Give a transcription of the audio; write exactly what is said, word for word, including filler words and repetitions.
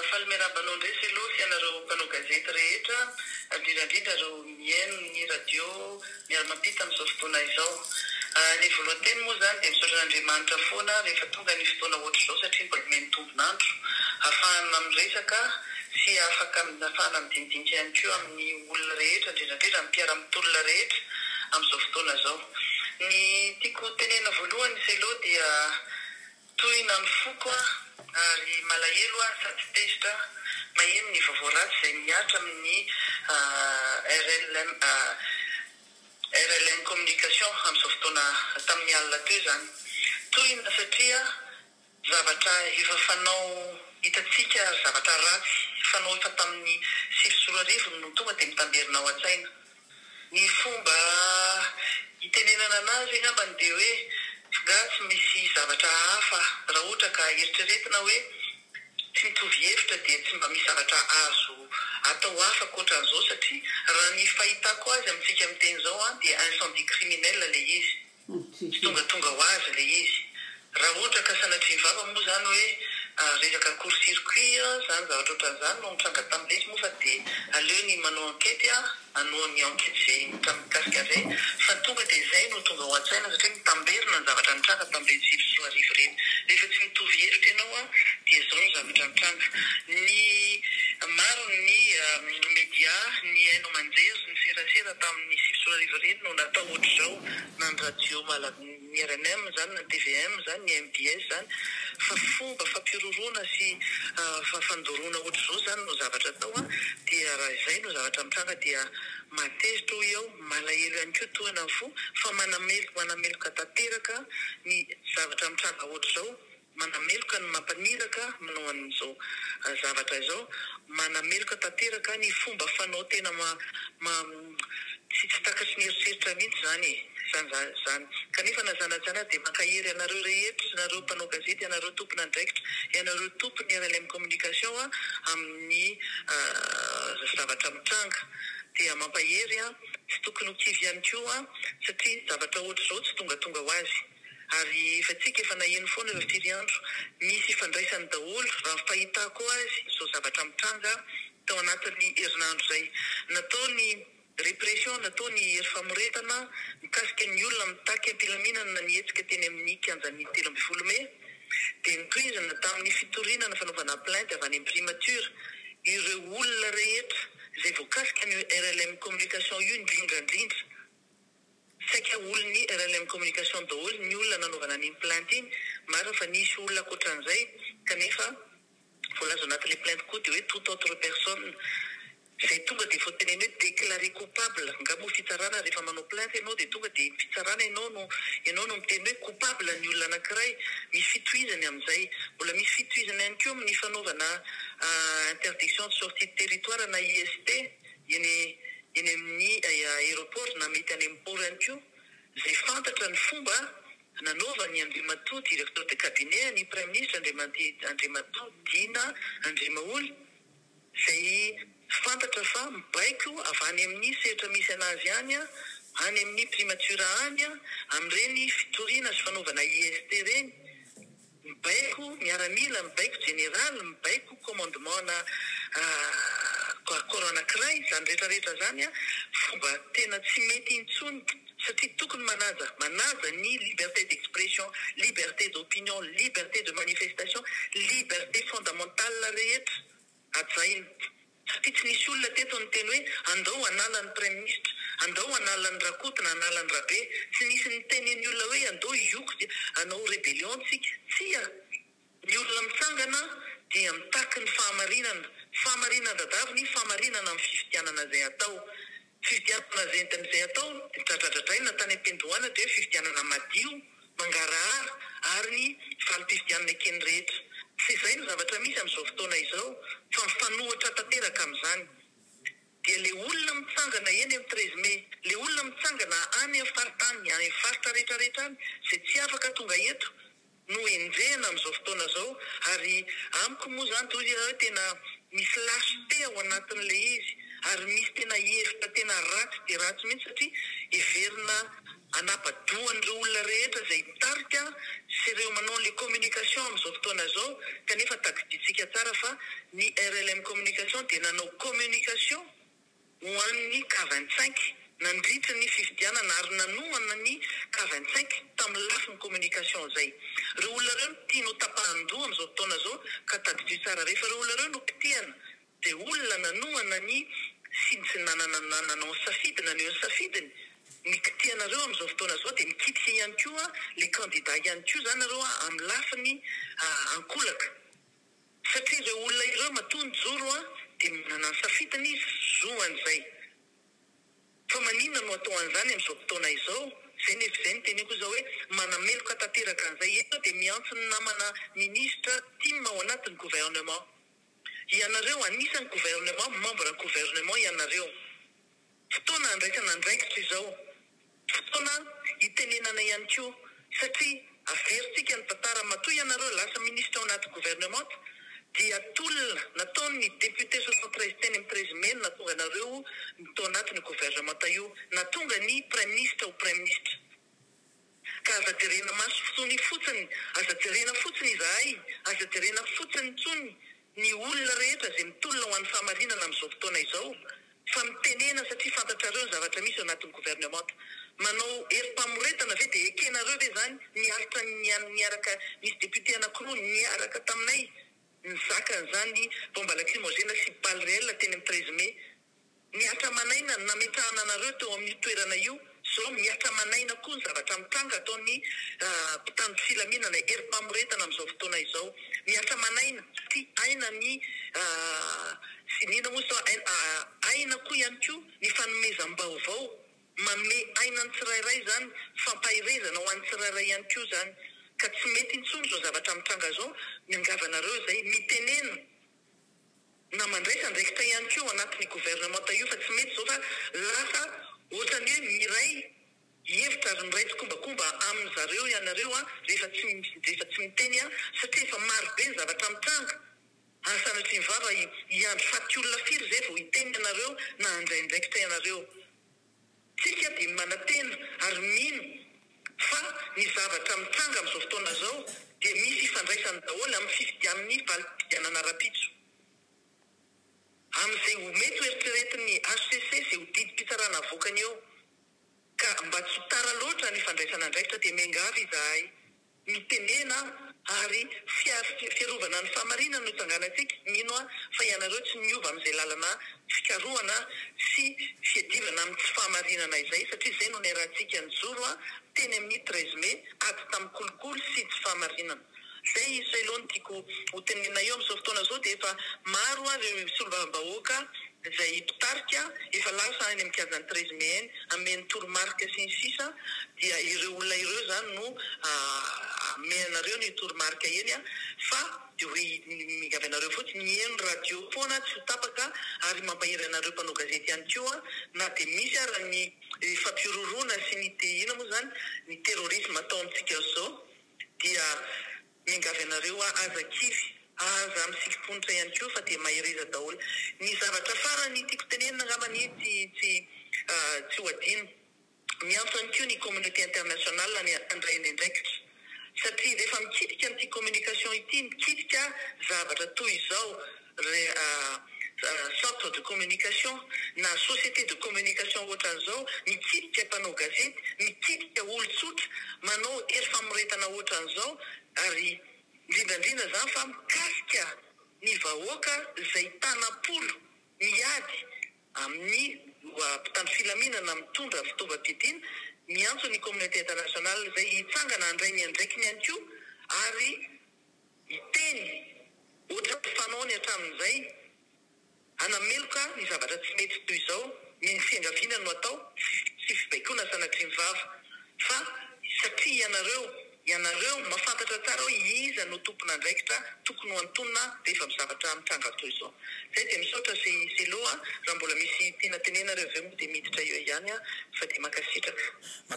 falmerabanao ndray sy aloha sy anareo mpanao gazety rehetra indrindrandrindra reo mihaino ny radio miara-mampita amin'izao fotoana izao. Ny voalohany moa zany dia misaotran'Andriamanitra foana rehefa tonga ny fotoana ohatr'izao satria mbola meny tombonandro ahafahana miresaka sy afaka ahafahana midinidinika ihany koa amin'ny olona rehetra indrindrandrindra amin'ny mpiara-mitolona rehetra amin'izao fotoana izao. Ny tiako tenena voalohany sy aloha dia tohina ny foko ary malahelo sady tezitra maheno ny vaovao ratsy izay miatra amin'ny R L M R L M communication amin'izao fotoana tamin'ny alina teo zany. Tohina satria zavatra efa fanao hitatsika zavatra ratsy fanao efa tamin'ny sivy sy roa arivo no tonga dia mitamberina ao an-tsaina. Ny fomba hitenenana anazy angambany dia hoe gasy misy zavatra hafa raha ohatra ka eritreretina hoe tsy mitovy hevitra dia tsy mba misy zavatra azo atao hafa koatra an'izao satria raha ny fahitako azy amintsika miteny izao dia incendie criminel ilay izy. Tsy tonga tonga ho azy ilay izy. Raha ohatra ka sanatria vava moa zany hoe resaka court circuit zany zavatra ohatran'izany no mitranga tamin'ilay izy moa fa dia aleo ny manao enquête anao ny enquête izay mikasika izay fa tonga dia izay no tonga ao an-tsaina satria mitamberina ny zavatra nitranga tamin'ilay sivy sy roa arivo ireny. Rehefa tsy mitovy hevitra ianao dia izao no zavatra nitranga. Ny maro ny média ny hainao manjery ny serasera tamin'ny sivy sy roa arivo ireny no natao ohatr'izao na ny radio malagasy ny R N M zany na T V M zany ny M B S zany fa fomba fampiroroana sy fandoroana ohatr'izao zany no zavatra atao dia raha izay no zavatra mitranga dia matezitra hoy ao malahelo ihany koa tohana fo fa manameloka manameloka tanteraka ny zavatra mitranga ohatr'izao manameloka ny mampaniraka manao an'izao zavatra izao manameloka tanteraka ny fomba fanao tena ma tsy tsy takatry ny eritseritra mihitsy zany zany zany kanefa na zanajana dia mankahery anareo rehetra nareo mpanao gazety anareo tompona andraikitra ianareo tompony R L M communication amin'ny zavatra mitranga dia mampahery tsy tokony ho kivy ihany koa satria zavatra ohatr'izao tsy tonga tonga ho azy ary efa tsika efa naheno foana ireo firy andro misy ifandraisany daholo raha fahitako azy izao zavatra mitranga tao anatin'ny herinandro izay natao ny répression natao ny hery famoretana mikasika ny olona mitaky am-pilaminana na nihetsika teny amin'ny kianjan'ny telo ambin'ny folo May dia nitohizana tamin'ny fitorinana fanaovana plainte avy any amin'ny primature ireo olona rehetra izay voakasika ny R L M communication io indrindrandrindra saika olon'ny R L M communication daholo ny olona nanaovana ny plainte iny marina fa nisy olona ankoatran'izay kanefa voalaza anatin'ilay plainte koa dia hoe toute autre personne izay tonga dia vao teneny hoe déclaré coupable nga moa fitsarana rehefa manao plainte ianao dia tonga dia fitsarana ianao no ianao no miteny hoe coupable ny olona anankiray misy fitohizany amin'izay mbola misy fitohizana ihany koa amin'ny fanaovana interdiction de sortie de territoire na I S T eny eny amin'ny aéroport na mety any amin'ny port ihany koa izay fantatra ny fomba nanaovany Andriamatoa directeur de cabinet ny prime ministre Andriamatoa Dina Andriamaoly izay fantatra fa mibaiko avy any amin'ny sehatra misy anazy any any amin'ny primature any amin'ireny fitoriana sy fanaovana I S T ireny mibaiko miaramila mibaiko général mibaiko commandement na corps anankiray zany rehetrarehetra zany fomba tena tsy mety intsony satria tokony manaja manaja ny liberté d'expression liberté d'opinion liberté de manifestation liberté fondamentale rehetra ajaina satria tsy nisy olona teto ny teny hoe andao anala ny prime ministre andao anala ny rakoto na anala ny rabe tsy nisy ny teneny olona hoe andao ioko dia anao rébellion tsika tsia ny olona mitsangana dia mitaky ny fahamarinana fahamarinana dadavy ny fahamarinana amin'ny fifidianana izay atao fifidianana zentan'izay atao tratratratraina tany am-pendohana dia fifidianana madio mangarahara ary ny falim-pifidianana ekeny rehetra tsy izay no zavatra misy amin'izao fotoana izao fa mifanohitra tanteraka amin'izany dia le olona mitsangana eny amin'ny treize May le olona mitsangana any amin'ny faritany any amin'ny faritra rehetrarehetra any izay tsy afaka tonga eto no enjehana amin'izao fotoana izao ary amiko moa zany toy hoe tena misy lasite ao anatin'ilay izy ary misy tena hevitra tena ratsy dia ratsy mihitsy satria heverina anapadohan'ireo olona rehetra izay mitarika sy ireo manao le communication amin'izao fotoana zao kanefa tadiditsika tsara fa ny R L M communication dia nanao communication ho an'ny K vingt-cinq nandritra ny fifidianana ary nanohana ny K vingt-cinq tamin'ny lafiny communication zay. Ireo olona ireo tianao tapahan-doha amin'izao fotoana zao ka tadidio tsara rehefa ireo olona ireo no kitihana dia olona nanohana ny sy tsy nanana nanao safidina ny eo safidiny ny kitihanareo amin'izao fotoana zao dia mikitika ihany koa le candidat ihany koa zany ireo amin'ny lafiny ankolaka satria ireo olona ireo matony joro dia manana ny safidiny izy zoan'izay fa maninona no atao an'izany amin'izao fotoana izao zay ny zay ny teniko zao hoe manameloka tanteraka an'izay eto dia miantso ny namana ministra tima ao anatin'ny gouvernement ianareo anisan'ny gouvernement membre ny gouvernement ianareo fotoana andraikana andraikitra izao fotoana itenenana ihany koa satria averisika ny tantara matoa ianareo lasa ministra ao anaty gouvernement dia tolona nataony député soixante-treize teny amin'ny treize mai natonga anareo tao anatin'ny gouvernement io natonga ny prime ministre au prime ministre ka aza jerena maso fotsony fotsiny aza jerena fotsiny izahay aza jerena fotsiny tsony ny olona rehetra izay mitolona ho an'ny fahamarinana amin'izao fotoana izao fa mitenena satria fantatrareo ny zavatra misy ao anatin'ny gouvernement manao herim-pamoretana ve dia ekenareo ve zany niaritra niaraka nisy député anankiroa niaraka taminay nizaka zany bomba lacrymogène sy balle réelle teny amin'ny treize mai miatra manaina nametrahana anareo teo amin'ny toerana io zao miatra manaina koa ny zavatra mitranga ataony mpitandro filaminana herim-pamoretana amin'izao fotoana izao miatra manaina satria aina ny sy nina moa zao aina koa ihany koa ny fanomezam-baovao manome aina ny tsirairay zany fampahirezana ho an'ny tsirairay ihany koa zany ka tsy mety intsony zao zavatra mitranga zao miangavanareo zay mitenena na mandraisa ndraikitra ihany koa anatin'ny gouvernement io fa tsy mety zao fa lasa ohatrany hoe miray hevitra ary miray tokombakomba amin'ny zareo ianareo a rehefa tsy rehefa tsy miteny a satria efa maro be ny zavatra mitranga asanatry ny vava hiandro faty olona firy zay vao hiteny ianareo na andraindraikitra ianareo tsika dia manatena ary mino fa ny zavatra mitranga amin'izao fotoana zao dia misy ifandraisany daholo amin'ny fifidian'ny valim-pifidianana rapitso amin'izay ho mety ho eritreretin'ny H C C izay ho didim-pitsarana avoakany eo ka mba tsy ho tara loatra ny fandraisana andraikitra dia miangavy izahay mitenena ary fiarovana ny fahamarinana no itsanganantsika mino a fa ianareo tsy miova amin'izay lalana fikarohana sy fiadivana amin'ny tsy fahamarinana izay satria izay no niarahantsika ny zoro a teny amin'ny treize mai ato tamin'ny kolokolo sy tsy fahamarinana zay izay aloha no tiako ho tenena eo amin'izao fotoana zao dia efa maro a ireo solombavambahoaka izay mpitarika efa lasa any amin'ny kazany treize mai eny ameny toromarika sy ny sisa dia ireo olona ireo zany no amenareo ny toromarika eny a fa dia hoe migavy anareo fotsiny eny radio foana tsy ho tapaka ary mampahiry anareo mpanao gazety ihany koa na dia misy ary ny fampiroroana sy ny ina moa zany ny terrorisme atao amintsika zao dia mingavy anareo a aza kivy aza amin'ny sikiponitra ihany koa fa dia mahireza daholo ny zavatra farany tiako tenenina angambany tsy tsy tsy ho adino miantso ihany koa ny communauté internationale ny andrainy andraikitra satria rehefa mikitika amin'ity communication ity mikitika zavatra toy izao centre de communication na société de communication ohatran'izao mikitika mpanao gazety mikitika olo-tsotra manao hery famoretana ohatran'izao ary indrindrandrindra zany fa mikasika ny vahoaka izay tanapolo miady amin'ny mpitandro filaminana mitondra fitaovam-piadiana miantso ny communauté internationale izay hitsangana andray ny andraikiny ihany koa ary hiteny ohatra fanaony hatramin'izay anameloka ny zavatra tsy mety toy izao ny fiangaviana no atao sy fibaikona sanatry ny vava fa satria ianareo ianareo mafantatra tsara hoe iza no tompona andraikitra tokony ho antonona rehefa mizavatra mitranga toy izao zay dia misaotra sy sy loha raha mbola misy tena tenenareo aveo moa dia miditra eo ihany a fa dia makasitraka